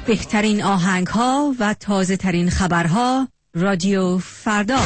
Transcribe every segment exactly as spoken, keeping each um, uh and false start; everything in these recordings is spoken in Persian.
بهترین آهنگ ها و تازه ترین خبرها. رادیو فردا.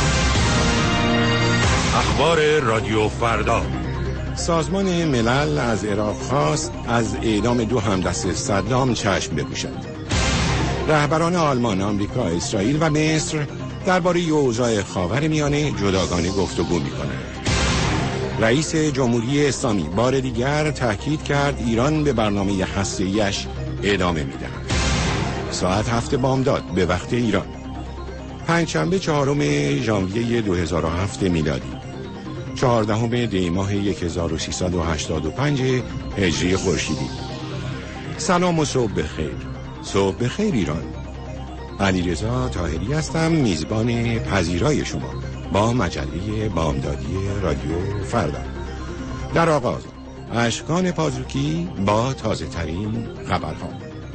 اخبار رادیو فردا. سازمان ملل از عراق خواست از اعدام دو همدست صدام چشم بپوشد. رهبران آلمان، آمریکا، اسرائیل و مصر درباره اوضاع خاورمیانه جداگانه گفتگو می‌کنند. رئیس جمهوری اسلامی بار دیگر تاکید کرد ایران به برنامه هسته‌ایش ادامه می‌دهد. ساعت هفت بامداد به وقت ایران، پنجشنبه چهارم ژانویه دو هزار و هفت میلادی، چهاردهم دی ماه هزار و سیصد و هشتاد و پنج هجری خورشیدی. سلام و صبح بخیر. صبح بخیر ایران. علیرضا طاهری هستم، میزبان پذیرای شما با مجله بامدادی رادیو فردا. در آغاز اشکان پازوکی با تازه ترین خبرها.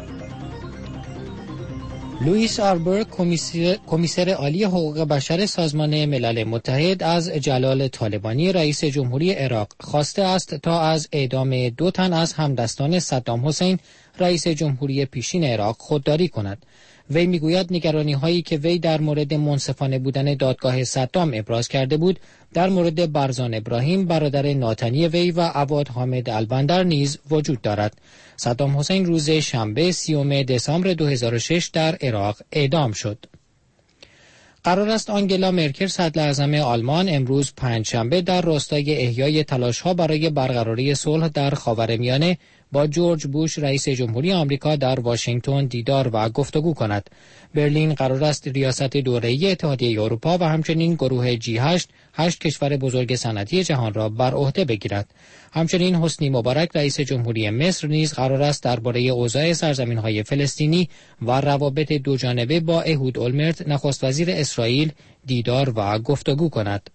لوئیس آربور، کمیسر عالی حقوق بشر سازمان ملل متحد، از جلال طالبانی رئیس جمهوری عراق خواسته است تا از اعدام دو تن از همدستان صدام حسین رئیس جمهوری پیشین عراق خودداری کند. وی میگوید نگرانی هایی که وی در مورد منصفانه بودن دادگاه صدام ابراز کرده بود در مورد برزان ابراهیم برادر ناتنی وی و عواد حامد البندر نیز وجود دارد. صدام حسین روز شنبه سیوم دسامبر دو هزار و شش در عراق اعدام شد. قرار است آنگلا مرکل صدراعظم آلمان امروز پنجشنبه در راستای احیای تلاش‌ها برای برقراری صلح در خاورمیانه با جورج بوش رئیس جمهوری آمریکا در واشنگتن دیدار و گفتگو کند. برلین قرار است ریاست دوره‌ای اتحادیه اروپا و همچنین گروه جی هشت، هشت کشور بزرگ صنعتی جهان را بر عهده بگیرد. همچنین حسنی مبارک رئیس جمهوری مصر نیز قرار است درباره اوضاع سرزمین‌های فلسطینی و روابط دوجانبه با احود اولمرت نخست وزیر اسرائیل دیدار و گفتگو کند.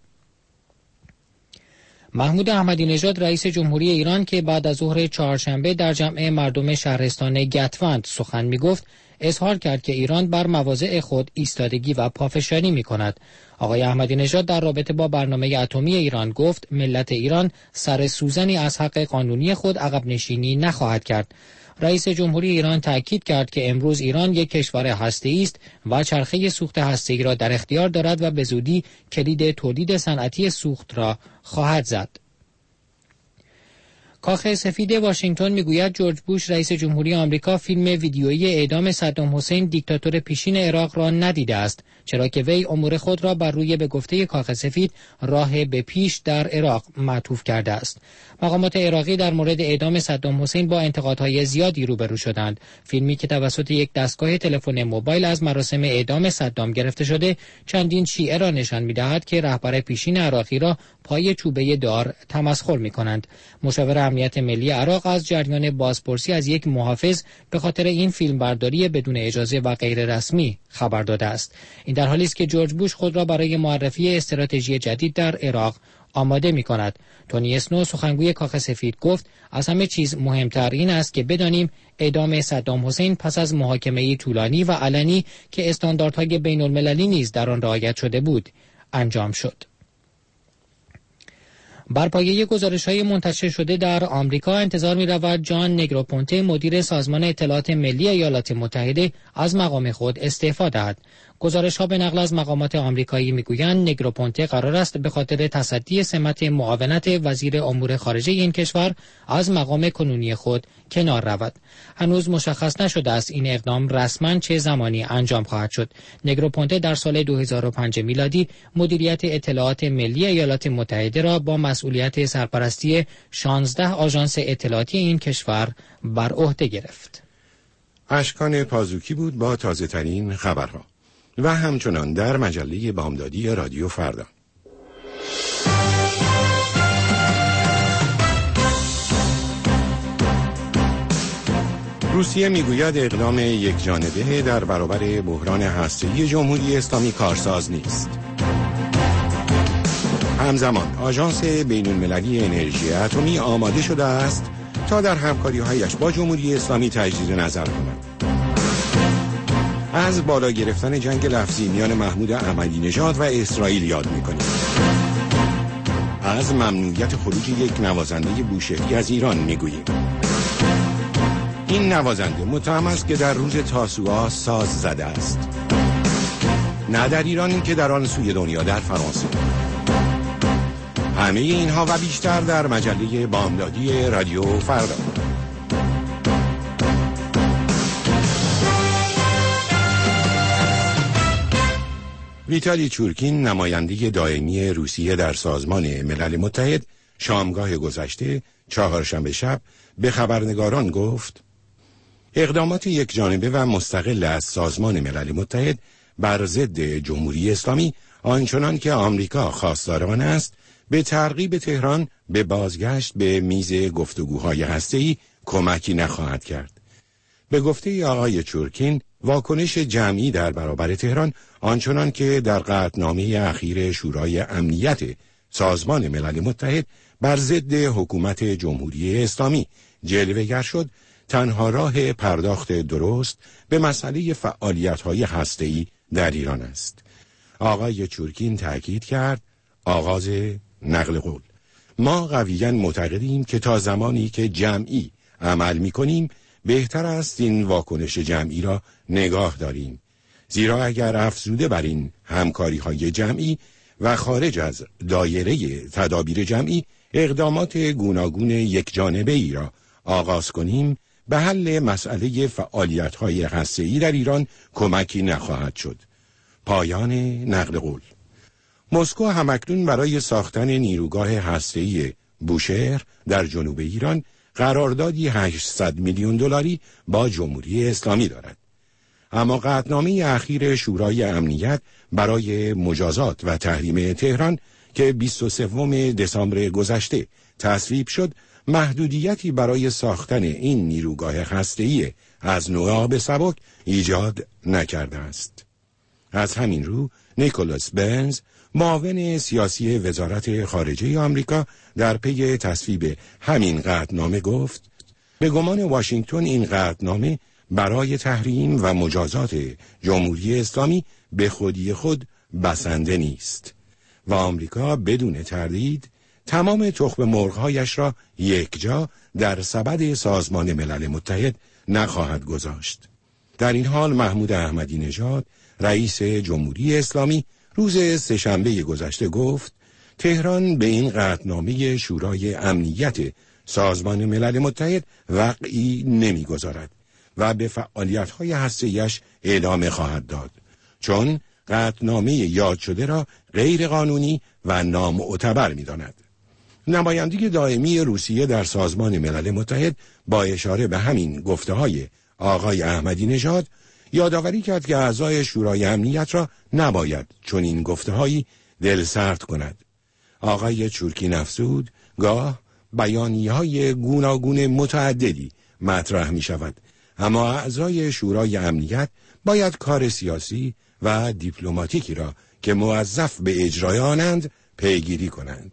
محمود احمدی نژاد رئیس جمهوری ایران که بعد از ظهر چهارشنبه در جمع مردم شهرستان گتوند سخن می‌گفت، اظهار کرد که ایران بر مواضع خود ایستادگی و پافشاری می‌کند. آقای احمدی نژاد در رابطه با برنامه اتمی ایران گفت ملت ایران سر سوزنی از حق قانونی خود عقب نشینی نخواهد کرد. رئیس جمهوری ایران تاکید کرد که امروز ایران یک کشور هسته‌ای است و چرخه سوخت هسته‌ای را در اختیار دارد و به زودی کلید تولید صنعتی سوخت را خواهد زد. کاخ سفید واشنگتن میگوید جورج بوش رئیس جمهوری آمریکا فیلم ویدیویی اعدام صدام حسین دیکتاتور پیشین عراق را ندیده است، چرا که وی امور خود را بر روی به گفته کاخ سفید راه به پیش در عراق معطوف کرده است. مقامات عراقی در مورد اعدام صدام حسین با انتقادهای زیادی روبرو شدند. فیلمی که توسط یک دستگاه تلفن موبایل از مراسم اعدام صدام گرفته شده چندین شیعه را نشان می‌دهد که رهبر پیشین عراقی را پای چوبه دار تمسخر می‌کنند. مشاور امنیت ملی عراق از جریان بازپرسی از یک محافظ به خاطر این فیلمبرداری بدون اجازه و غیر رسمی خبر داده است. این در حالی است که جورج بوش خود را برای معرفی استراتژی جدید در عراق آماده می کند. تونی اسنو سخنگوی کاخ سفید گفت از همه چیز مهمتر این است که بدانیم اعدام صدام حسین پس از محاکمه طولانی و علنی که استانداردهای بین المللی نیز در آن رعایت شده بود انجام شد. بر پایه گزارش‌های منتشر شده در آمریکا انتظار می‌رود جان نگروپونته مدیر سازمان اطلاعات ملی ایالات متحده از مقام خود استعفا دهد. گزارش‌ها به نقل از مقامات آمریکایی می‌گویند نگروپونته قرار است به خاطر تصدی سمت معاونت وزیر امور خارجه این کشور از مقام کنونی خود کنار رود. هنوز مشخص نشده است این اقدام رسما چه زمانی انجام خواهد شد. نگروپونته در سال دو هزار و پنج میلادی مدیریت اطلاعات ملی ایالات متحده را با مسئولیت سرپرستی شانزده آژانس اطلاعاتی این کشور بر عهده گرفت. اشکان پازوکی بود با تازه ترین خبرها و همچنان در مجله بامدادی رادیو فردا. روسیه میگوید اقدام یک جانبه در برابر بحران هسته‌ای جمهوری اسلامی کارساز نیست. همزمان آژانس بین‌المللی انرژی اتمی آماده شده است تا در همکاری‌هایش با جمهوری اسلامی تجدید نظر کند. از بالا گرفتن جنگ لفظی میان محمود احمدی نژاد و اسرائیل یاد می‌کنیم. از ممنوعیت خروج یک نوازنده بوشهری از ایران می‌گوییم. این نوازنده متهم است که در روز تاسوعا ساز زده است، نه در ایران که در آن سوی دنیا در فرانسه. همه اینها و بیشتر در مجله بامدادی رادیو فردا. ویتالی چورکین، نماینده دائمی روسیه در سازمان ملل متحد، شامگاه گذشته چهارشنبه شب به خبرنگاران گفت: اقدامات یک جانبه و مستقل از سازمان ملل متحد بر ضد جمهوری اسلامی آنچنان که آمریکا خواستار آن است، به ترغیب تهران به بازگشت به میز گفتگوهای هسته‌ای کمکی نخواهد کرد. به گفته آقای چورکین، واکنش جمعی در برابر تهران آنچنان که در قطعنامه اخیر شورای امنیت سازمان ملل متحد بر ضد حکومت جمهوری اسلامی جلوه‌گر شد، تنها راه پرداخت درست به مسئله فعالیت‌های هسته‌ای در ایران است. آقای چورکین تأکید کرد: آغاز نقل قول. ما قویاً معتقدیم که تا زمانی که جمعی عمل می‌کنیم بهتر است این واکنش جمعی را نگاه داریم، زیرا اگر افزوده بر این همکاری‌های جمعی و خارج از دایره تدابیر جمعی اقدامات گوناگون یک جانبه ای را آغاز کنیم، به حل مسئله فعالیت‌های هسته‌ای در ایران کمکی نخواهد شد. پایان نقل قول. مسکو همکنون برای ساختن نیروگاه هسته‌ای بوشهر در جنوب ایران قراردادی هشتصد میلیون دلاری با جمهوری اسلامی دارد. اما قطعنامه اخیر شورای امنیت برای مجازات و تحریم تهران که بیست و سوم دسامبر گذشته تصویب شد، محدودیتی برای ساختن این نیروگاه هسته‌ای از نوع آب سبک ایجاد نکرده است. از همین رو نیکولاس برنز، معاون سیاسی وزارت خارجه آمریکا، در پی تصویب همین قطعنامه گفت: به گمان واشنگتن این قطعنامه برای تحریم و مجازات جمهوری اسلامی به خودی خود بسنده نیست و آمریکا بدون تردید تمام تخم مرغ‌هایش را یک جا در سبد سازمان ملل متحد نخواهد گذاشت. در این حال محمود احمدی نژاد، رئیس جمهوری اسلامی، روز سه‌شنبه گذشته گفت تهران به این قطعنامه شورای امنیت سازمان ملل متحد وقعی نمی‌گذارد و به فعالیت‌های هسته‌ایش ادامه خواهد داد، چون قطعنامه یاد شده را غیر قانونی و نامعتبر می‌داند. نماینده دائمی روسیه در سازمان ملل متحد با اشاره به همین گفته‌های آقای احمدی نژاد یادآوری کرد که اعضای شورای امنیت را نباید چون این گفته‌هایی دلسرد کند. آقای چورکین افزود: گاه بیانیه‌های گوناگون متعددی مطرح می‌شود، اما اعضای شورای امنیت باید کار سیاسی و دیپلماتیکی را که موظف به اجرای آنند پیگیری کنند.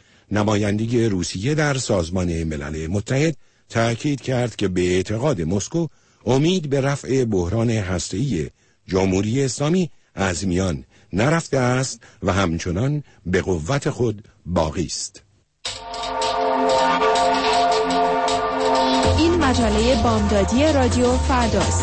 نماینده روسیه در سازمان ملل متحد تأکید کرد که به اعتقاد مسکو امید به رفع بحران هسته‌ای جمهوری اسلامی از میان نرفته است و همچنان به قوت خود باقی است. این مجله بامدادی رادیو فرداست.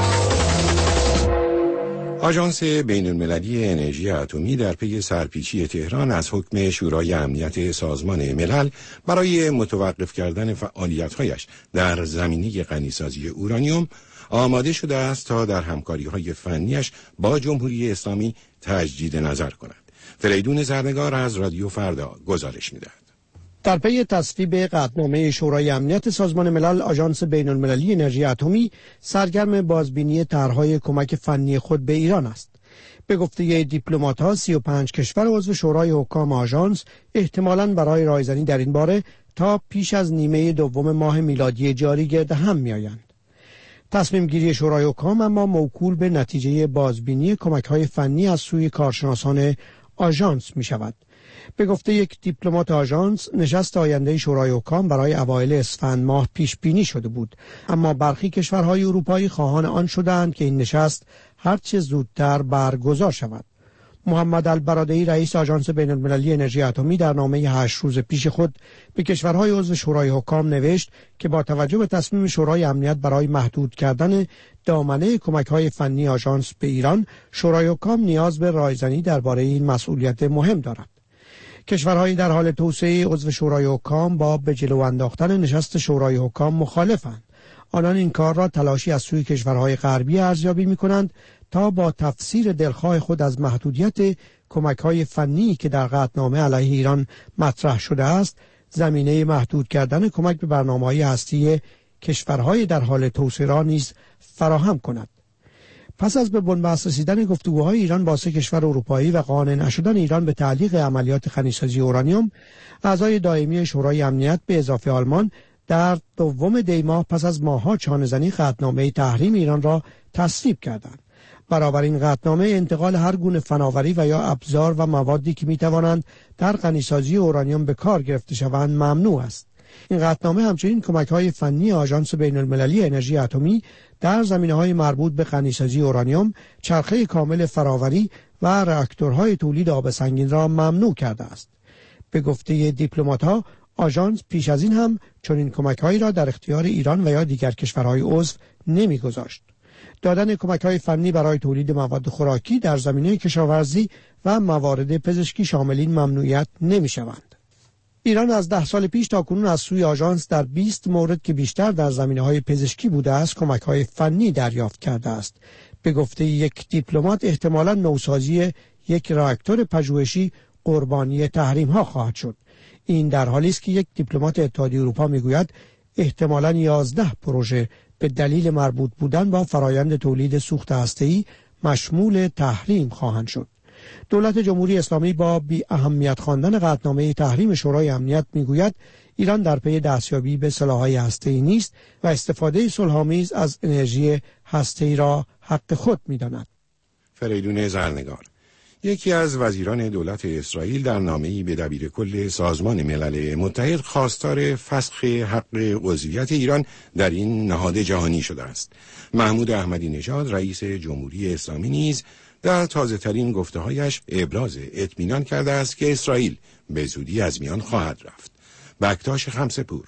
آژانس بین‌المللی انرژی اتمی در پی سرپیچی تهران از حکم شورای امنیت سازمان ملل برای متوقف کردن فعالیت‌هایش در زمینه غنیسازی اورانیوم آماده شده است تا در همکاری‌های فنیش با جمهوری اسلامی تجدید نظر کند. فریدون زرنگار از رادیو فردا گزارش می‌دهد. در پی تصویب قطعنامه شورای امنیت سازمان ملل، آژانس بین‌المللی انرژی اتمی سرگرم بازبینی طرح‌های کمک فنی خود به ایران است. به گفته دیپلمات‌ها، سی و پنج کشور عضو شورای حکام آژانس احتمالاً برای رایزنی در این باره تا پیش از نیمه دوم ماه میلادی جاری گرد هم می‌آیند. تصمیم گیری شورای حکام اما موکول به نتیجه بازبینی کمک‌های فنی از سوی کارشناسان آژانس می‌شود. به گفته یک دیپلمات آژانس، نشست آینده شورای حکام برای اوایل اسفند ماه پیش بینی شده بود، اما برخی کشورهای اروپایی خواهان آن شدند که این نشست هرچه زودتر برگزار شود. محمد البرادعی رئیس آژانس بین‌المللی انرژی اتمی در نامه هشت روز پیش خود به کشورهای عضو شورای حکام نوشت که با توجه به تصمیم شورای امنیت برای محدود کردن دامنه کمک‌های فنی آژانس به ایران، شورای حکام نیاز به رایزنی درباره این مسئولیت مهم دارد. کشورهای در حال توسعه عضو شورای حکام با به جلو انداختن نشست شورای حکام مخالفند. آنان این کار را تلاشی از سوی کشورهای غربی ارزیابی می‌کنند تا با تفسیر دلخواه خود از محدودیت کمک‌های فنی که در قطعنامه علیه ایران مطرح شده است، زمینه محدود کردن کمک به برنامه‌های هستی کشورهای در حال توسعه را نیز فراهم کند. پس از به بنبست رسیدن گفتگوهای ایران با سه کشور اروپایی و قانع نشدن ایران به تعلیق عملیات خنیسازی اورانیوم، اعضای دائمی شورای امنیت به اضافه آلمان در دوم دی ماه پس از ماه‌ها چانه‌زنی قطعنامه تحریم ایران را تصویب کردند. برابر این قطعنامه انتقال هر گونه فناوری و یا ابزار و موادی که می‌توانند در غنیسازی اورانیوم به کار گرفته شوند ممنوع است. این قطعنامه همچنین کمک‌های فنی آژانس بین‌المللی انرژی اتمی در زمینه‌های مربوط به غنیسازی اورانیوم، چرخه کامل فراوری و راکتورهای تولید آب سنگین را ممنوع کرده است. به گفته دیپلمات‌ها، آژانس پیش از این هم چنین کمک‌هایی را در اختیار ایران و یا دیگر کشورهای عضو نمی‌گذاشت. دادن کمک‌های فنی برای تولید مواد خوراکی در زمینه کشاورزی و موارد پزشکی شامل این ممنوعیت نمی‌شوند. ایران از ده سال پیش تا کنون از سوی آژانس در بیست مورد که بیشتر در زمینه‌های پزشکی بوده است کمک‌های فنی دریافت کرده است. به گفته یک دیپلمات احتمالاً نوسازی یک راکتور پژوهشی قربانی تحریم‌ها خواهد شد. این در حالی است که یک دیپلمات اتحادیه اروپا میگوید احتمالاً یازده پروژه به دلیل مربوط بودن با فرایند تولید سوخت هسته‌ای مشمول تحریم خواهند شد. دولت جمهوری اسلامی با بی اهمیت خواندن قطعنامه تحریم شورای امنیت میگوید ایران در پی دستیابی به سلاح‌های هسته‌ای نیست و استفاده صلح‌آمیز از انرژی هسته‌ای را حق خود می‌داند. فریدون زرنگار، یکی از وزیران دولت اسرائیل در نامه‌ای به دبیر کل سازمان ملل متحد خواستار فسخ حق عضویت ایران در این نهاد جهانی شده است. محمود احمدی نژاد رئیس جمهوری اسلامی نیز در تازه‌ترین گفته‌هایش ابراز اطمینان کرده است که اسرائیل به زودی از میان خواهد رفت. بکتاش خمسه‌پور.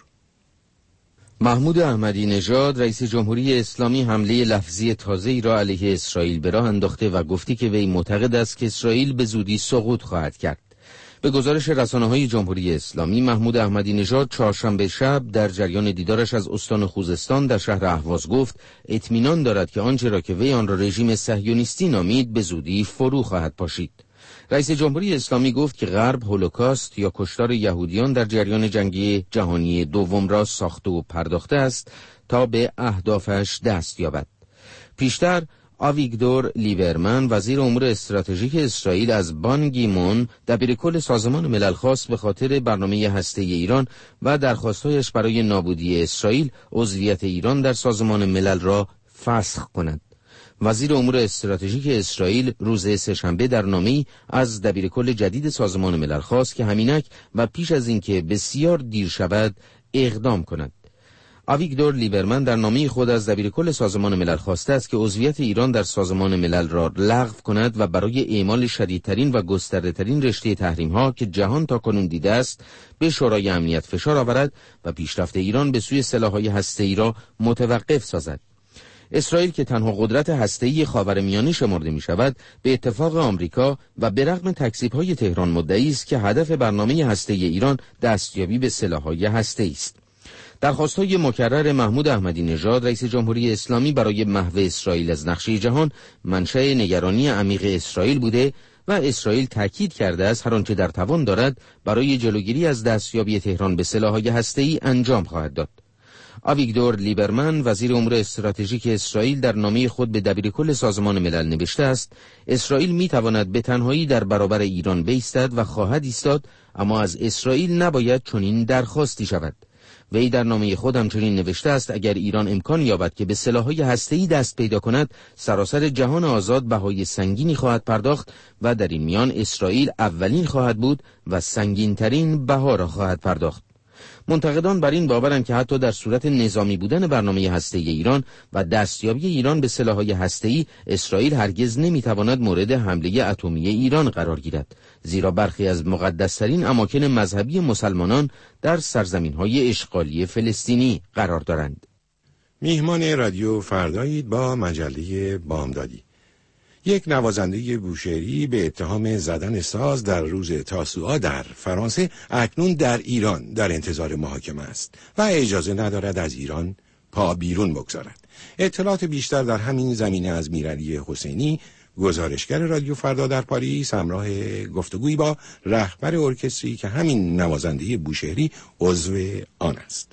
محمود احمدی نژاد رئیس جمهوری اسلامی حمله لفظی تازه‌ای را علیه اسرائیل به راه انداخته و گفتی که وی معتقد است که اسرائیل به زودی سقوط خواهد کرد. به گزارش رسانه‌های جمهوری اسلامی، محمود احمدی نژاد چهارشنبه شب در جریان دیدارش از استان خوزستان در شهر اهواز گفت اطمینان دارد که آنچه را که وی آن را رژیم صهیونیستی نامید به زودی فرو خواهد پاشید. رئیس جمهوری اسلامی گفت که غرب هولوکاست یا کشتار یهودیان در جریان جنگی جهانی دوم را ساخته و پرداخته است تا به اهدافش دست یابد. پیشتر آویگدور لیبرمن وزیر امور استراتژیک اسرائیل از بان گیمون دبیرکل سازمان ملل خواست به خاطر برنامه هسته‌ای ایران و درخواست‌هایش برای نابودی اسرائیل عضویت ایران در سازمان ملل را فسخ کند. وزیر امور استراتژیک اسرائیل روز سه‌شنبه در نامه‌ای از دبیرکل جدید سازمان ملل خواست که همینک و پیش از اینکه بسیار دیر شود اقدام کند. آویگدور لیبرمن در نامه خود از دبیرکل سازمان ملل خواسته است که عضویت ایران در سازمان ملل را لغو کند و برای اعمال شدیدترین و گسترده‌ترین رشته تحریم‌ها که جهان تاکنون دیده است به شورای امنیت فشار آورد و پیشرفت ایران به سوی سلاح‌های هسته‌ای را متوقف سازد. اسرائیل که تنها قدرت هسته‌ای خاورمیانه شمرده می‌شود، به اتفاق آمریکا و به رغم تکذیب‌های تهران مدعی است که هدف برنامه هسته‌ای ایران دستیابی به سلاح‌های هسته‌ای است. درخواست‌های مکرر محمود احمدی نژاد رئیس جمهوری اسلامی برای محو اسرائیل از نقشه جهان منشأ نگرانی عمیق اسرائیل بوده و اسرائیل تاکید کرده است هر آنچه در توان دارد برای جلوگیری از دستیابی تهران به سلاح‌های هسته‌ای انجام خواهد داد. آویگدور لیبرمن وزیر امور استراتژیک اسرائیل در نامه خود به دبیرکل سازمان ملل نوشته است اسرائیل می‌تواند به تنهایی در برابر ایران بایستد و خواهد ایستاد، اما از اسرائیل نباید چنین درخواستی شود. وی در نامه خود همچنین نوشته است اگر ایران امکان یابد که به سلاح‌های هسته‌ای دست پیدا کند، سراسر جهان آزاد بهای سنگینی خواهد پرداخت و در این میان اسرائیل اولین خواهد بود و سنگین‌ترین بها را خواهد پرداخت. منتقدان بر این باورند که حتی در صورت نظامی بودن برنامه هسته‌ای ایران و دستیابی ایران به سلاح‌های هسته‌ای، اسرائیل هرگز نمی‌تواند مورد حمله اتمی ایران قرار گیرد، زیرا برخی از مقدس‌ترین اماکن مذهبی مسلمانان در سرزمین‌های اشغالی فلسطینی قرار دارند. میهمان رادیو فردایید با مجله بامدادی. یک نوازنده بوشهری به اتهام زدن ساز در روز تاسوعا در فرانسه اکنون در ایران در انتظار محاکمه است و اجازه ندارد از ایران پا بیرون بگذارد. اطلاعات بیشتر در همین زمینه از میرعلی حسینی، گزارشگر رادیو فردا در پاریس، همراه گفتگویی با رهبر ارکستری که همین نوازنده بوشهری عضو آن است.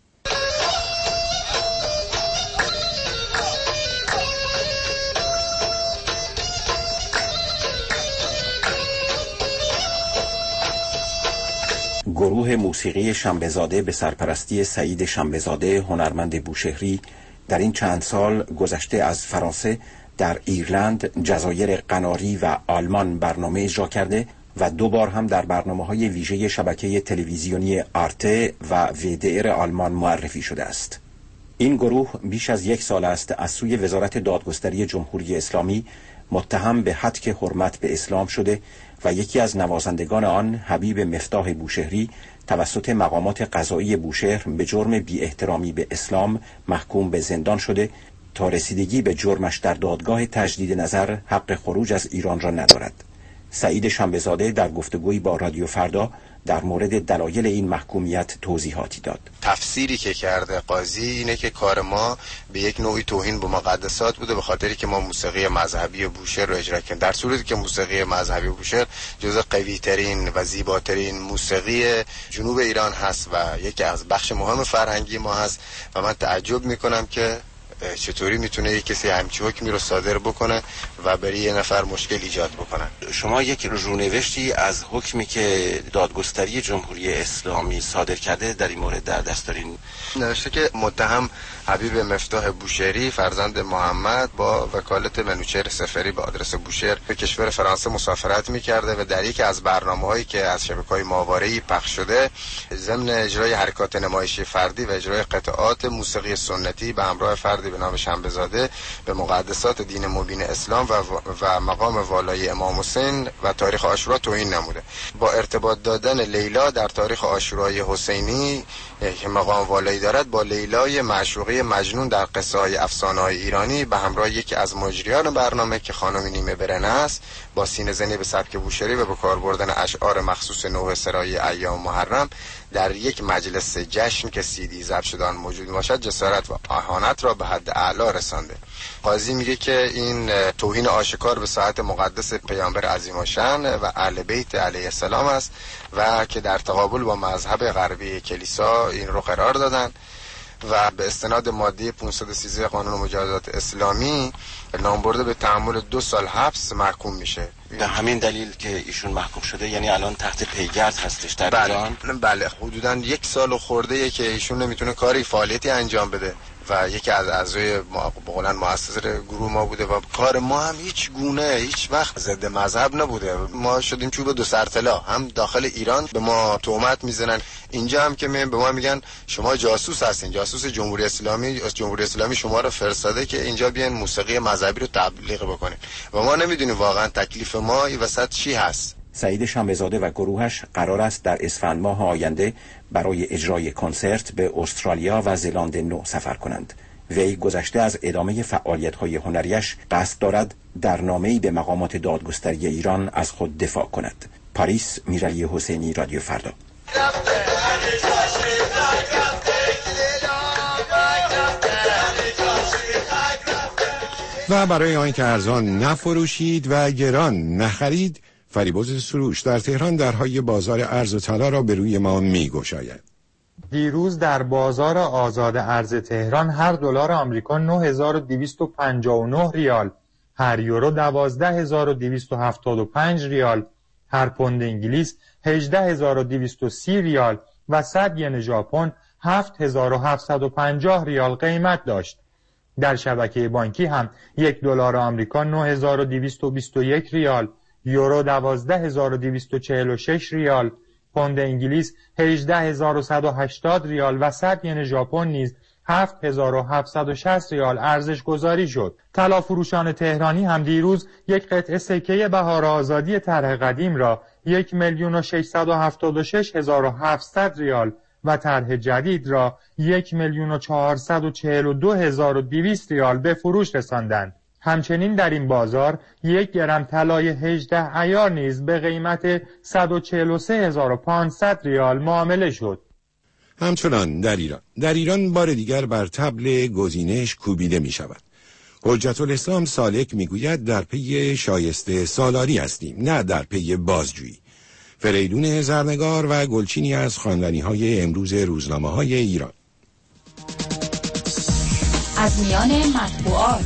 گروه موسیقی شنبه‌زاده به سرپرستی سعید شنبه‌زاده، هنرمند بوشهری، در این چند سال گذشته از فرانسه در ایرلند، جزایر قناری و آلمان برنامه اجرا کرده و دو بار هم در برنامه‌های ویژه شبکه تلویزیونی آرته و ویدئر آلمان معرفی شده است. این گروه بیش از یک سال است از سوی وزارت دادگستری جمهوری اسلامی متهم به هتک حرمت به اسلام شده و یکی از نوازندگان آن، حبیب مفتاح بوشهری، توسط مقامات قضایی بوشهر به جرم بی احترامی به اسلام محکوم به زندان شده تا رسیدگی به جرمش در دادگاه تجدید نظر حق خروج از ایران را ندارد. سعید شنبه‌زاده در گفتگویی با رادیو فردا در مورد دلایل این محکومیت توضیحاتی داد. تفسیری که کرده قاضی اینه که کار ما به یک نوعی توهین به مقدسات بوده، به خاطری که ما موسیقی مذهبی بوشهر رو اجرا کردیم، در صورتی که موسیقی مذهبی بوشهر جزو قوی ترین و زیباترین موسیقی جنوب ایران هست و یکی از بخش مهم فرهنگی ما هست و من تعجب میکنم که چطوری میتونه یک کسی همچی حکمی رو صادر بکنه و برای یه نفر مشکل ایجاد بکنه. شما یک رونوشتی از حکمی که دادگستری جمهوری اسلامی صادر کرده در این مورد در دست دارین. نوشته که متهم حبیب مفتاح بوشهری فرزند محمد با وکالت منوچهر سفری به آدرس بوشهر به کشور فرانسه مسافرت میکرده و در یکی از برنامه‌هایی که از شبکه‌های ماهواره‌ای پخش شده ضمن اجرای حرکات نمایشی فردی و اجرای قطعات موسیقی سنتی به همراه فردی به نام شنبه‌زاده به مقدسات دین مبین اسلام و, و مقام والای امام حسین و تاریخ عاشورا توهین نموده. با ارتباط دادن لیلا در تاریخ عاشورای حسینی که مقام والایی دارد با لیلای معشوقه مجنون در قصه های افسانه های ایرانی به همراه یکی از مجریان برنامه که خانم نیمه برنه است، با سینه زنی به سبک بوشهری و به کار بردن اشعار مخصوص نوح سرای ایام محرم در یک مجلس جشن که سیدی ضبط شده آن موجود باشد جسارت و اهانت را به حد اعلا رسانده. قاضی میگه که این توهین آشکار به ساعت مقدس پیامبر عظیم الشأن و اهل بیت علیه السلام است و که در تقابل با مذهب غربی کلیسا این رو قرار دادن و به استناد ماده پانصد و سیزده قانون مجازات اسلامی نامبرده به تحمل دو سال حبس محکوم میشه. به همین دلیل که ایشون محکوم شده یعنی الان تحت پیگرد هستش در بله. ایران؟ بله حدوداً یک سال و خورده که ایشون نمیتونه کاری فعالیتی انجام بده و یکی از اعضای بقولن مؤسس گروه ما بوده و کار ما هم هیچ گونه هیچ وقت ضد مذهب نبوده. ما شدیم چوب دو سرطلا، هم داخل ایران به ما تهمت میزنن، اینجا هم که به ما میگن شما جاسوس هستین، جاسوس جمهوری اسلامی، جمهوری اسلامی شما رو فرستاده که اینجا بیان موسیقی مذهبی رو تبلیغ بکنین و ما نمیدونیم واقعا تکلیف ما این وسط چی هست. سعید شنبه‌زاده و گروهش قرار است در اسفند ماه آینده برای اجرای کنسرت به استرالیا و زلاند نو سفر کنند. وی گذشته از ادامه فعالیت‌های هنریش قصد دارد در نامه‌ای به مقامات دادگستری ایران از خود دفاع کند. پاریس، میرعلی حسینی، رادیو فردا. و برای آنکه ارزان نفروشید و گران نخرید، فریبرز سروش در تهران درهای بازار ارز و طلا را به روی ما می‌گشاید. دیروز در بازار آزاد ارز تهران هر دلار آمریکا نه هزار و دویست و پنجاه و نه ریال، هر یورو دوازده هزار و دویست و هفتاد و پنج ریال، هر پوند انگلیس هجده هزار و دویست و سی ریال و صد ین ژاپن هفت هزار و هفتصد و پنجاه ریال قیمت داشت. در شبکه بانکی هم یک دلار آمریکا نه هزار و دویست و بیست و یک ریال، یورو دوازده هزار و دویست و چهل و شش ریال، پوند انگلیس هجده هزار و صد و هشتاد ریال و صد ین ژاپن نیز هفت هزار و هفتصد و شصت ریال ارزش گذاری شد. طلا فروشان تهرانی هم دیروز یک قطعه سکه بهار آزادی طرح قدیم را یک میلیون و ششصد و هفتاد و شش هزار و هفتصد ریال و طرح جدید را یک میلیون و چهارصد و چهل و دو هزار و دویست ریال به فروش رساندند. همچنین در این بازار یک گرم طلای هجده عیار نیز به قیمت صد و چهل و سه هزار و پانصد ریال معامله شد. همچنان در ایران در ایران بار دیگر بر طبل گزینش کوبیده می شود. حجت الاسلام سالک می گوید در پی شایسته سالاری هستیم، نه در پی بازجویی. فریدون زرنگار و گلچینی از خواندنی های امروز روزنامه های ایران. از میان مطبوعات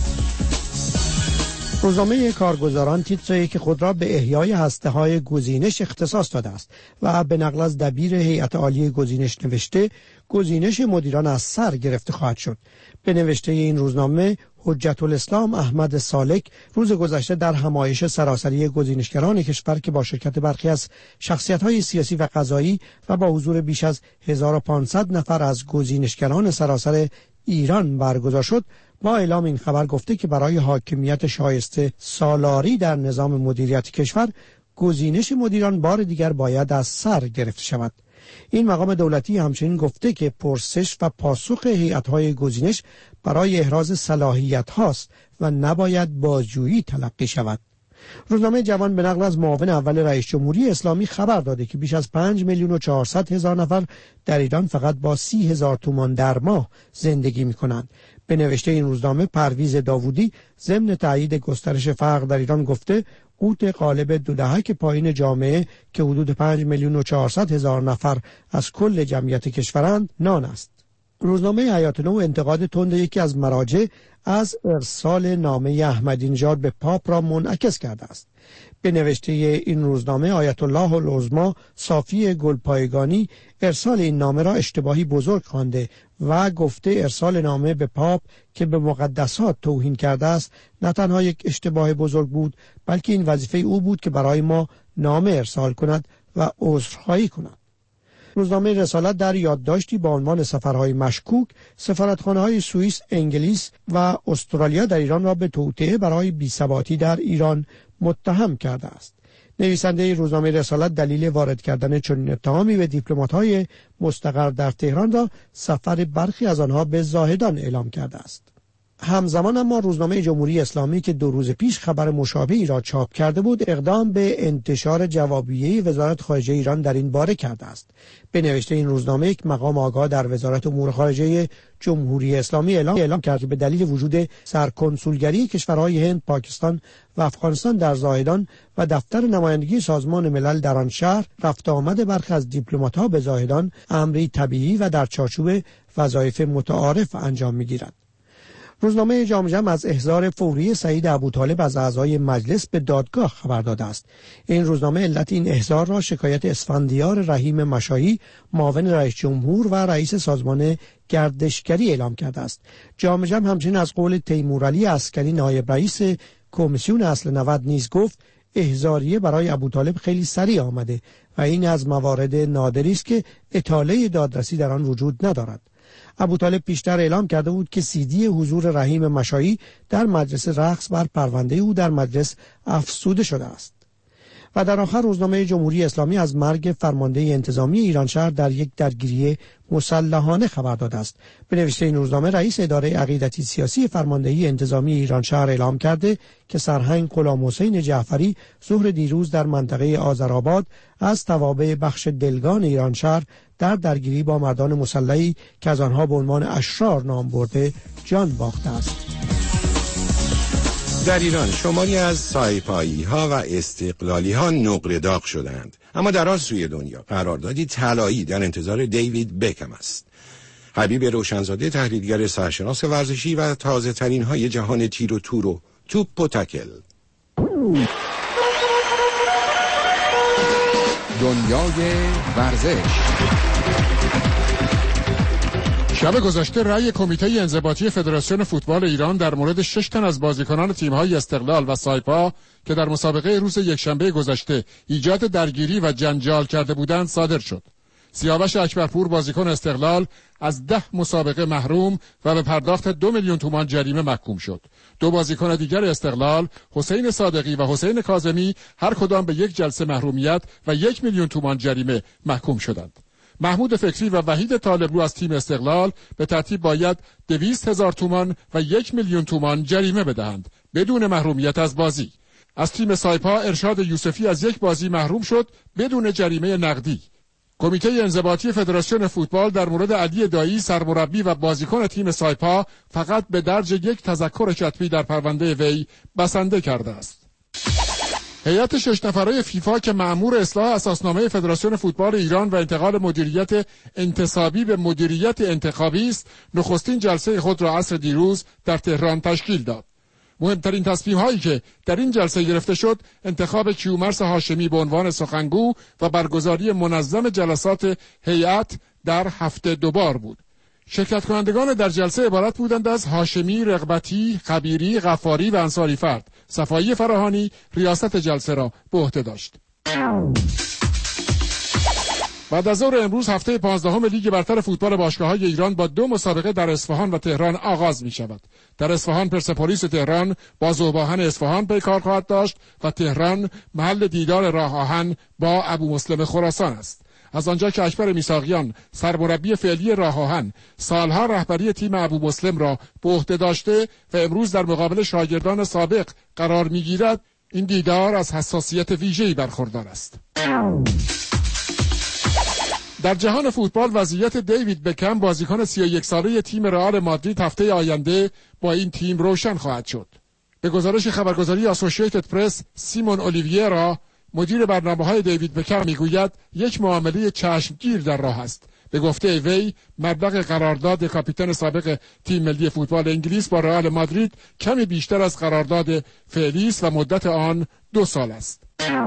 روزنامه کارگزاران تیتر که خود را به احیای هسته‌های گزینش اختصاص داده است و به نقل از دبیر هیئت عالی گزینش نوشته گزینش مدیران از سر گرفته خواهد شد. به نوشته این روزنامه حجت الاسلام احمد سالک روز گذشته در همایش سراسری گزینشگران کشور که با شرکت برخی از شخصیت‌های سیاسی و قضایی و با حضور بیش از هزار و پانصد نفر از گزینشگران سراسر ایران برگزار شد، با اعلام این خبر گفته که برای حاکمیت شایسته سالاری در نظام مدیریت کشور گزینش مدیران بار دیگر باید از سر گرفته شود. این مقام دولتی همچنین گفته که پرسش و پاسخ هیئت‌های گزینش برای احراز صلاحیت هاست و نباید بازجویی تلقی شود. روزنامه جوان به نقل از معاون اول رئیس جمهوری اسلامی خبر داده که بیش از پنج میلیون و چهارصد هزار نفر در ایران فقط با سی هزار تومان در ماه زندگی می کنند. به نوشته این روزنامه پرویز داوودی ضمن تایید گسترش فقر در ایران گفته قوت غالب دو دهک پایین جامعه که حدود پنج میلیون و چهارصد هزار نفر از کل جمعیت کشورند نان است. روزنامه حیات نو انتقاد تند یکی از مراجع از ارسال نامه احمدی نژاد به پاپ را منعکس کرده است. به نوشته این روزنامه آیت الله العظما صافی گلپایگانی ارسال این نامه را اشتباهی بزرگ خوانده و گفته ارسال نامه به پاپ که به مقدسات توهین کرده است نه تنها یک اشتباه بزرگ بود، بلکه این وظیفه او بود که برای ما نامه ارسال کند و عذرخواهی کند. روزنامه رسالت در یادداشتی با عنوان سفرهای مشکوک سفارتخانه‌های سوئیس، انگلیس و استرالیا در ایران را به توطئه برای بی‌ثباتی در ایران متهم کرده است. نویسنده روزنامه رسالت دلیل وارد کردن چنین اتهامی به دیپلمات‌های مستقر در تهران را سفر برخی از آنها به زاهدان اعلام کرده است. همزمان اما روزنامه جمهوری اسلامی که دو روز پیش خبر مشابهی را چاپ کرده بود اقدام به انتشار جوابیه وزارت خارجه ایران در این باره کرده است. به نوشته این روزنامه یک مقام آگاه در وزارت امور خارجه جمهوری اسلامی اعلام اعلام کرد که به دلیل وجود سرکنسولگری کشورهای هند، پاکستان و افغانستان در زاهدان و دفتر نمایندگی سازمان ملل در آن شهر رفت آمد برخی از دیپلمات‌ها به زاهدان امری طبیعی و در چارچوب وظایف متعارف انجام می‌گیرد. روزنامه جامع جم از احضار فوری سعید ابوطالب از اعضای مجلس به دادگاه خبر داده است. این روزنامه علت این احضار را شکایت اسفندیار رحیم مشایی معاون رئیس جمهور و رئیس سازمان گردشگری اعلام کرده است. جامع جم همچنین از قول تیمورعلی عسکری نایب رئیس کمیسیون اصل نود نیز گفت احضاریه برای ابوطالب خیلی سریع آمده و این از موارد نادری است که اطاله دادرسی در آن وجود ندارد. ابوطالب پیشتر اعلام کرده بود که سیدی حضور رحیم مشایی در مجلس رقص بر پرونده او در مجلس افزوده شده است. و در آخر روزنامه جمهوری اسلامی از مرگ فرمانده انتظامی ایران شهر در یک درگیری مسلحانه خبر داده است. به نوشته این روزنامه رئیس اداره عقیدتی سیاسی فرماندهی انتظامی ایران شهر اعلام کرده که سرهنگ غلام حسین جعفری ظهر دیروز در منطقه آذرآباد از توابع بخش دلگان ایران شهر در درگیری با مردان مسلحی که از آنها به عنوان اشرار نام برده جان باخته است. در ایران شماری از سایپایی ها و استقلالی ها نقره داغ شدند، اما در آن سوی دنیا قراردادی طلایی در انتظار دیوید بکم است. حبیب روشنزاده تحلیلگر سرشناس ورزشی و تازه ترین های جهان تیر و تور و توپ و تکل. دنیای ورزش. شب گذشته رأی کمیته انضباطی فدراسیون فوتبال ایران در مورد شش تن از بازیکنان تیم‌های استقلال و سایپا که در مسابقه روز یکشنبه گذشته ایجاد درگیری و جنجال کرده بودند صادر شد. سیاوش اکبرپور بازیکن استقلال از ده مسابقه محروم و به پرداخت دو میلیون تومان جریمه محکوم شد. دو بازیکن دیگر استقلال، حسین صادقی و حسین کاظمی، هر کدام به یک جلسه محرومیت و یک میلیون تومان جریمه محکوم شدند. محمود فکری و وحید طالبلو از تیم استقلال به ترتیب باید دویست هزار تومان و یک میلیون تومان جریمه بدهند بدون محرومیت از بازی. از تیم سایپا ارشاد یوسفی از یک بازی محروم شد بدون جریمه نقدی. کمیته انضباطی فدراسیون فوتبال در مورد علی دایی سرمربی و بازیکن تیم سایپا فقط به درج یک تذکر کتبی در پرونده وی بسنده کرده است. هیئت شش نفره فیفا که مأمور اصلاح اساسنامه فدراسیون فوتبال ایران و انتقال مدیریت انتصابی به مدیریت انتخابی است، نخستین جلسه خود را عصر دیروز در تهران تشکیل داد. مهمترین تصمیم هایی که در این جلسه گرفته شد انتخاب کیومرث هاشمی به عنوان سخنگو و برگزاری منظم جلسات هیئت در هفته دوبار بود. شرکت کنندگان در جلسه عبارت بودند از هاشمی، رغبتی، خبیری، غفاری و انصاری فرد. صفایی فراهانی ریاست جلسه را به عهده داشت. بعد از ظهر امروز هفته پانزدهم لیگ برتر فوتبال باشگاه‌های ایران با دو مسابقه در اصفهان و تهران آغاز می شود. در اصفهان پرسپولیس تهران با ذوب‌آهن اصفهان پیکار خواهد داشت و تهران محل دیدار راه آهن با ابو مسلم خراسان است. از آنجا که اکبر میثاقیان سرمربی فعلی راه آهن سالها رهبری تیم ابو مسلم را به عهده داشته و امروز در مقابل شاگردان سابق قرار می‌گیرد، این دیدار از حساسیت ویژه‌ای برخوردار است. در جهان فوتبال وضعیت دیوید بکم بازیکن سی و یک ساله تیم رئال مادرید هفته آینده با این تیم روشن خواهد شد. به گزارش خبرگزاری آسوشییتد پرس، سیمون اولیویرا مدیر برنامه‌های دیوید بکم میگوید یک معامله چشمگیر در راه است. به گفته وی مبلغ قرارداد کاپیتان سابق تیم ملی فوتبال انگلیس با رئال مادرید کمی بیشتر از قرارداد فعلی است و مدت آن دو سال است.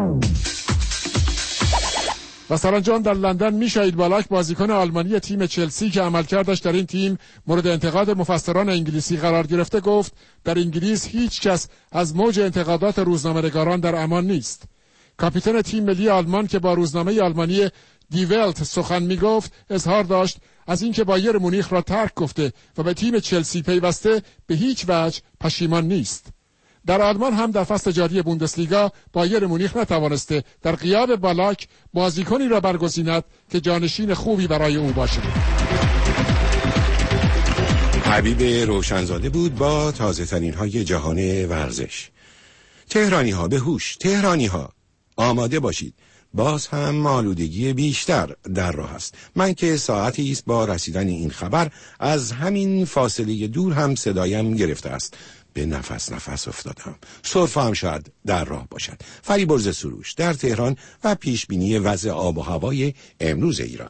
و سرانجام در لندن میشایل بالاک بازیکن آلمانی تیم چلسی که عملکردش در این تیم مورد انتقاد مفسران انگلیسی قرار گرفته گفت در انگلیس هیچ کس از موج انتقادات روزنامه‌نگاران در امان نیست. کاپیتان تیم ملی آلمان که با روزنامه آلمانی دی ولت سخن میگفت اظهار داشت از اینکه بایر مونیخ را ترک گفته و به تیم چلسی پیوسته به هیچ وجه پشیمان نیست. در آلمان هم در فصل جاری بوندسلیگا بایر مونیخ نتوانسته در غیاب بالاک بازیکنی را برگزیند که جانشین خوبی برای او باشد. حبیب روشنزاده بود با تازه ترین های جهان ورزش. تهرانی ها به هوش، تهرانی ها آماده باشید، باز هم آلودگی بیشتر در راه است. من که ساعتی است با رسیدن این خبر از همین فاصله دور هم صدایم گرفته است. به نفس نفس افتادم. سرفه هم شاید در راه باشد. فریبرز سروش در تهران و پیشبینی وضع آب و هوای امروز ایران.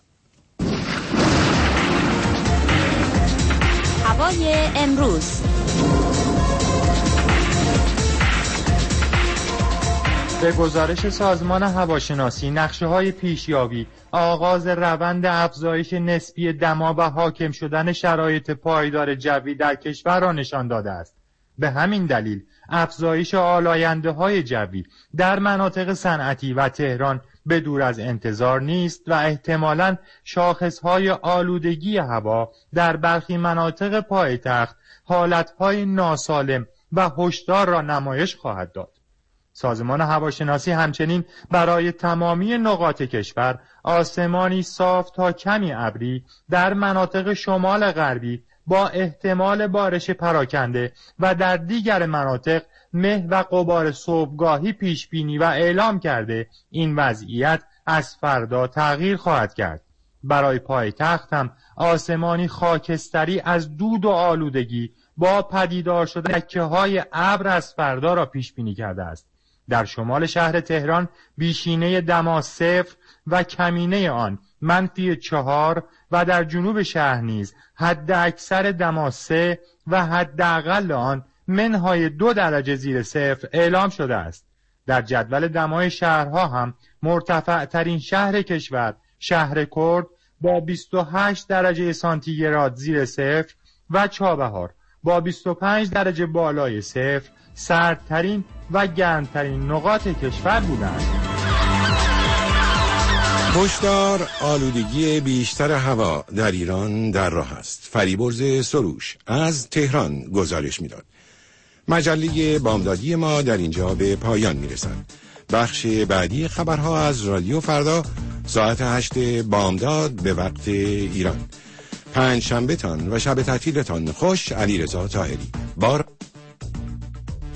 هوای امروز. به گزارش سازمان هواشناسی، نقشه‌های پیشیابی آغاز روند افزایش نسبی دما و حاکم شدن شرایط پایدار جوی در کشور را نشان داده است. به همین دلیل افزایش آلاینده‌های جوی در مناطق صنعتی و تهران به دور از انتظار نیست و احتمالاً شاخص‌های آلودگی هوا در برخی مناطق پایتخت حالت‌های ناسالم و هشدار را نمایش خواهد داد. سازمان هواشناسی همچنین برای تمامی نقاط کشور آسمانی صاف تا کمی ابری در مناطق شمال غربی با احتمال بارش پراکنده و در دیگر مناطق مه و غبار صبحگاهی پیش بینی و اعلام کرده این وضعیت از فردا تغییر خواهد کرد. برای پایتخت هم آسمانی خاکستری از دود و آلودگی با پدیدار شدن لکه‌های ابر از فردا را پیش بینی کرده است. در شمال شهر تهران بیشینه دما صفر و کمینه آن منفی چهار و در جنوب شهر نیز حد اکثر دما سه و حد اقل آن منهای دو درجه زیر صفر اعلام شده است. در جدول دمای شهرها هم مرتفع ترین شهر کشور شهر کرد با بیست و هشت درجه سانتیگراد زیر صفر و چابهار با بیست و پنج درجه بالای صفر سردترین و گرمترین نقاط کشور بودند. هشدار آلودگی بیشتر هوا در ایران در راه است. فریبرز سروش از تهران گزارش می‌داد. مجله بامدادی ما در اینجا به پایان می‌رسد. بخش بعدی خبرها از رادیو فردا ساعت هشت بامداد به وقت ایران. پنج شنبه تان و شب تعطیلتان خوش. علیرضا طاهری. بار